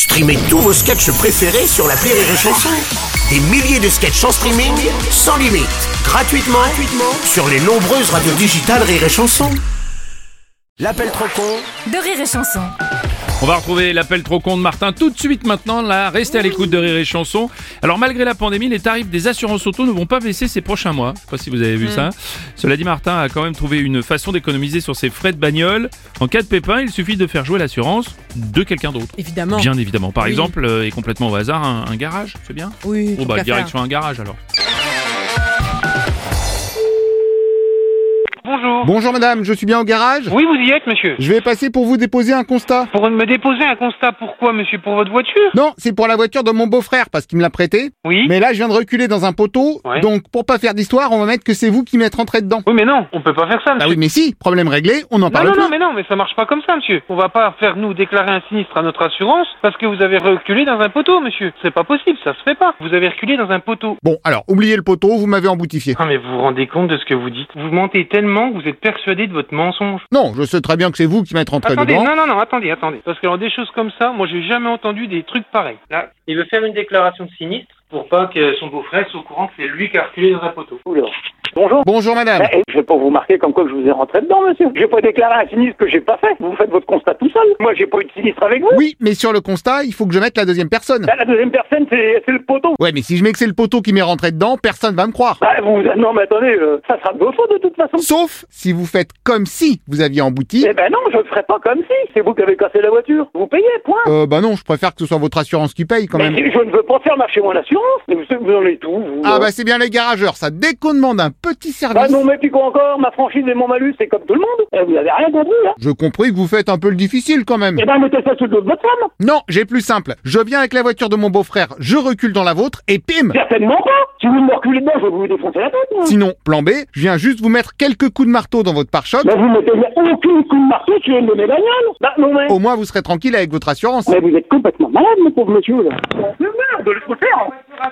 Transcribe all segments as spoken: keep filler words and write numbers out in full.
Streamez tous vos sketchs préférés sur l'appli Rire et Chanson. Des milliers de sketchs en streaming, sans limite, gratuitement, gratuitement sur les nombreuses radios digitales Rire et Chanson. L'appel trop con de Rire et Chanson. On va retrouver l'appel trop con de Martin tout de suite maintenant, là, restez à l'écoute de Rire et Chanson. Alors malgré la pandémie, les tarifs des assurances auto ne vont pas baisser ces prochains mois. Je sais pas si vous avez vu mmh. ça. Cela dit, Martin a quand même trouvé une façon d'économiser sur ses frais de bagnole. En cas de pépin, il suffit de faire jouer l'assurance de quelqu'un d'autre. Évidemment. Bien évidemment. Par oui. exemple, euh, et complètement au hasard, un, un garage, c'est bien ? Oui. Bon bah direction un garage alors. Bonjour. Bonjour madame, je suis bien au garage ? Oui, vous y êtes, monsieur. Je vais passer pour vous déposer un constat. Pour me déposer un constat, pourquoi, monsieur? Pour votre voiture? Non, c'est pour la voiture de mon beau-frère parce qu'il me l'a prêtée. Oui. Mais là, je viens de reculer dans un poteau. Ouais. Donc, pour pas faire d'histoire, on va mettre que c'est vous qui m'êtes rentré dedans. Oui, mais non, on peut pas faire ça, monsieur. Bah oui, mais si, problème réglé, on en non, parle non, plus. non, mais non, mais ça marche pas comme ça, monsieur. On va pas faire nous déclarer un sinistre à notre assurance parce que vous avez reculé dans un poteau, monsieur. C'est pas possible, ça se fait pas. Vous avez reculé dans un poteau. Bon, alors, oubliez le poteau, vous m'avez emboutifié. Ah, mais vous vous rendez compte de ce que vous dites? Vous mentez tellement que vous êtes persuadé de votre mensonge. Non, je sais très bien que c'est vous qui m'êtes rentré Attendez, dedans. non, non, non, attendez, attendez. Parce que alors, des choses comme ça, moi j'ai jamais entendu des trucs pareils. Là, il veut faire une déclaration de sinistre pour pas que son beau-frère soit au courant que c'est lui qui a reculé dans un poteau. Oula. Bonjour. Bonjour madame. Eh, je vais pas vous marquer comme quoi que je vous ai rentré dedans, monsieur. J'ai pas déclaré un sinistre que j'ai pas fait. Vous faites votre constat tout seul. Moi, j'ai pas eu de sinistre avec vous. Oui, mais sur le constat, il faut que je mette la deuxième personne. Là, la deuxième personne, c'est c'est le poteau. Ouais, mais si je mets que c'est le poteau qui m'est rentré dedans, personne va me croire. Bah, vous, non, mais attendez, euh, ça sera de vos fautes de toute façon. Sauf si vous faites comme si vous aviez embouti. Eh ben non, je le ferai pas comme si. C'est vous qui avez cassé la voiture. Vous payez, point. Euh, bah non, je préfère que ce soit votre assurance qui paye quand mais même. si je ne veux pas faire marcher mon assurance. Mais vous, vous en êtes où, vous? Ah euh bah c'est bien les garageurs, ça. Dès qu'on demande un petit service... Bah non, mais puis quoi encore? Ma franchise et mon malus, c'est comme tout le monde. Eh, vous avez rien compris, là. Je compris que vous faites un peu le difficile quand même. Eh ben, mettez ça sous le dos de votre femme. Non, j'ai plus simple. Je viens avec la voiture de mon beau-frère, je recule dans la vôtre et pim. Certainement pas. Si vous me reculez dedans, je vais vous défoncer la tête, moi. Sinon, plan B, je viens juste vous mettre quelques coups de marteau dans votre pare-choc. Bah vous mettez aucun coup de marteau sur une de mes bagnoles. Bah non mais... Au moins vous serez tranquille avec votre assurance. Mais vous êtes complètement malade, mon pauvre monsieur, là. Mais merde, laisse-moi faire.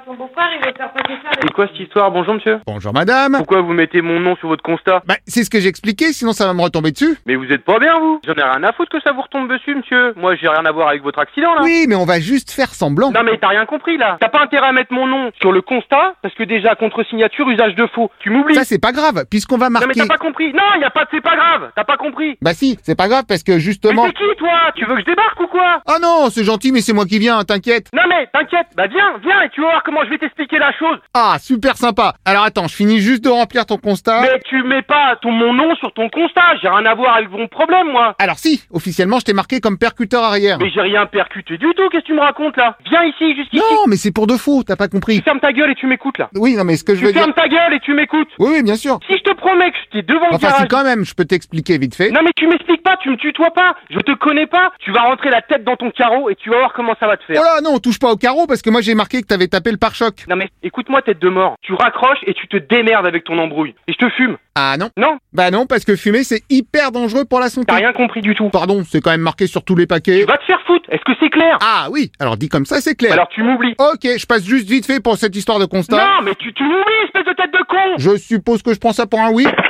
C'est quoi cette histoire? Bonjour, monsieur. Bonjour madame. Pourquoi vous mettez mon nom sur votre constat? Bah c'est ce que j'expliquais, sinon ça va me retomber dessus. Mais vous êtes pas bien, vous. J'en ai rien à foutre que ça vous retombe dessus, monsieur. Moi, j'ai rien à voir avec votre accident, là. Oui, mais on va juste faire semblant. Non, mais t'as rien compris, là. T'as pas intérêt à mettre mon nom sur le constat, parce que déjà, contre-signature, usage de faux. Tu m'oublies. Ça c'est pas grave, puisqu'on va Non, mais marquer... t'as pas compris. Non, y a pas de c'est pas grave. T'as pas compris. Bah si, c'est pas grave parce que justement... Mais t'es qui, toi? Tu veux que je débarque ou quoi? Ah non, c'est gentil mais c'est moi qui viens, t'inquiète. Non, mais t'inquiète. Bah, viens, viens, et tu vas voir comment je vais t'expliquer la chose. Ah, super sympa. Alors attends, je finis juste de remplir ton constat. Mais tu mets pas ton mon nom sur ton constat. J'ai rien à voir avec mon problème, moi. Alors si, officiellement je t'ai marqué comme percuteur arrière. Mais j'ai rien percuté du tout. Qu'est-ce que tu me racontes, là? Viens ici, juste ici. Non, mais c'est pour de faux, t'as pas compris. Tu fermes ta gueule et tu m'écoutes, là. Oui, non mais ce que je Tu veux dire... fermes ta gueule et tu m'écoutes. Oui, oui, bien sûr. Si je te promets que j'étais devant le Enfin garage... si quand même, je peux t'expliquer vite fait. Non mais tu m'expliques pas, tu me tutoies pas, je te connais pas, tu vas rentrer la tête dans ton carreau et tu vas voir comment ça va te faire. Oh là, non, touche pas au carreau parce que moi j'ai marqué que t'avais tapé le pare-choc. Non mais écoute-moi tête de mort, tu raccroches et tu te démerdes avec ton embrouille. Et je te fume. Ah non? Non, Bah non, parce que fumer c'est hyper dangereux pour la santé. t'as rien compris du tout. Pardon, c'est quand même marqué sur tous les paquets. Tu vas te faire foutre, est-ce que c'est clair? Ah oui, alors dit comme ça c'est clair. Alors tu m'oublies. Ok, je passe juste vite fait pour cette histoire de constat. Non mais tu, tu m'oublies espèce de tête de con. Je suppose que je prends ça pour un oui.